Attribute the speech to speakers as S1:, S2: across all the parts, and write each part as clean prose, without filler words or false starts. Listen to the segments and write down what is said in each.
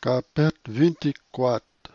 S1: Kapet 24.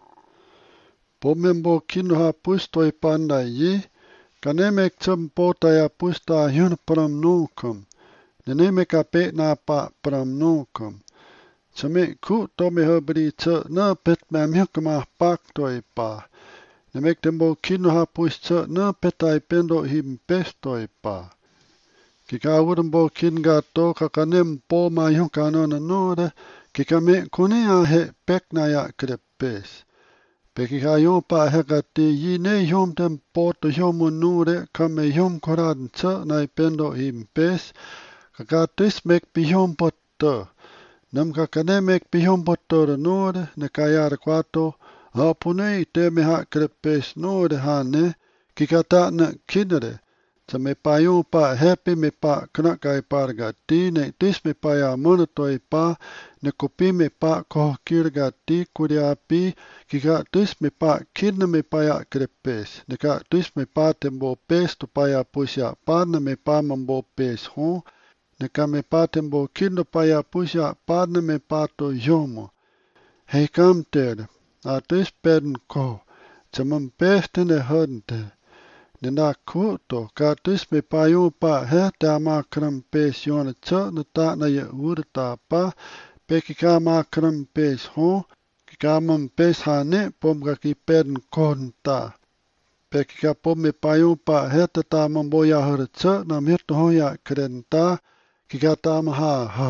S1: Pomembo kinoha pustoi pandai yi, kanemek tsempota ya pusta hyun pram nukum, nenemek apet na pa pram nukum. Tsame ku tome hebri tse na pet mamhyakama pak toi pa. Nemek tembo kinoha pust tse na petai pendo him pestoi pa. Kikawurmbo kinga to kakanem po ma hyun kanona nore, kikame kune ahe pek na ya krepes. Pekikayon pa hekati yine yom tempo to yomun nure kame yom koran tse na pendo him pes, kakatis mek pihom potter. Nam kakanemek pihom potter nore ne kayar kwato, hapune teme ha krepes nore hane, kikata na kinere. Sa me payon pa happy me pa knakai pargati ne tis me pa ya monotoi pa ne kopi me pa koh kirgati kuriapi kika tis me pa kinna me pa ya krepes ne ka tis me pa tembo pes to pa ya pusya pa na me pa mambo pes ho ne ka me pa tembo kinno pa ya pusya pa na me pa to yomo hei kam ter a tis pen ko chamam pes tene hante Nina kuto katis me payon pa he ta makram pes yon tse na ta na ye urta pa pe kika makram pes ho kika mam pes hane pom ka ki pen konta pe kika pom me payon pa he ta mam boya her tse na mir to ya krenta kika ta ma ha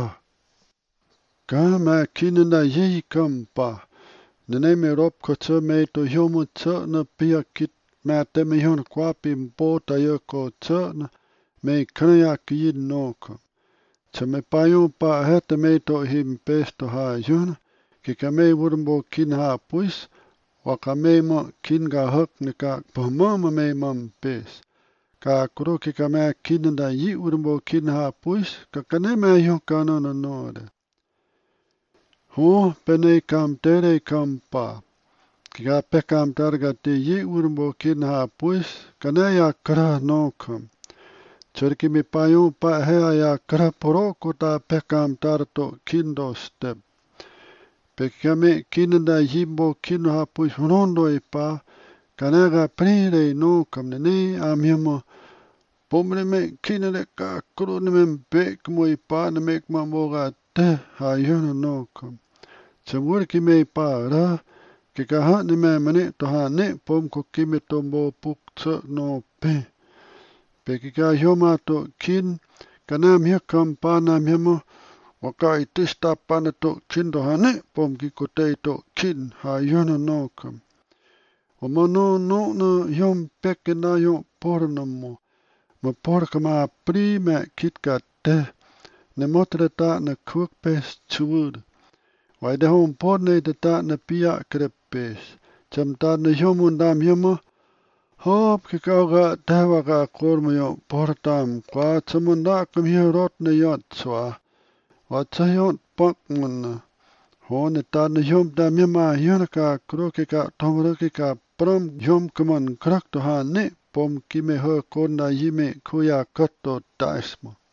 S1: ka ma kinna yi kampa nene me rop ko tse me to yomu tse na pia kit Mä temme johon kuapin poota joko tsöna, me knäja kiin noko. Tse me pajun pa hete meito him pesto haajun, kika me wurmbo kin ha puis, waka me mo kin ga hok ne ka pahmama me mam pes. Ka kuro kika me kinda yi wurmbo kin ha puis, kaka ne me johon kanona nore. Ho pene kam tere kam pa. Kika pekam targati yi urmbo kin ha puis kanaya kra nokam. Chorki mi payon pa hea ya kra poroko ta pekam tarto kindo step. Pekame kinda yimbo kino ha puis honondo pa kanaga prire nokam ne amyamo. Pomre me kinele ka krone me pek mo pa ne mek mamoga te ha yono nokam. Chamurki me pa ra Kika hane me mane to hane pom ko kimi tombo puk tse no pe. Pe kika yoma to kin kanam hiya kampana miyamo waka itista pana to kin to hane pom ki kote to kin ha yona no kam. Omo no yom peke na yom porno mo. Ma porka ma prime kitka te. Ne motre ta na kuk pes chuud. Wai de hon porne de ta na pia krepes. Cham ta na yomun dam yomo. Hop ki kauga tewa ka kormo yo portam. Kwa chamunda kum hi rot na yot swa. Wa chayot pak muna. Hone ta na yom dam yoma yona ka kroke ka tomroke ka pram yom kuman krak to ha ne. Pom kime ho korna yime kuya kato taismo.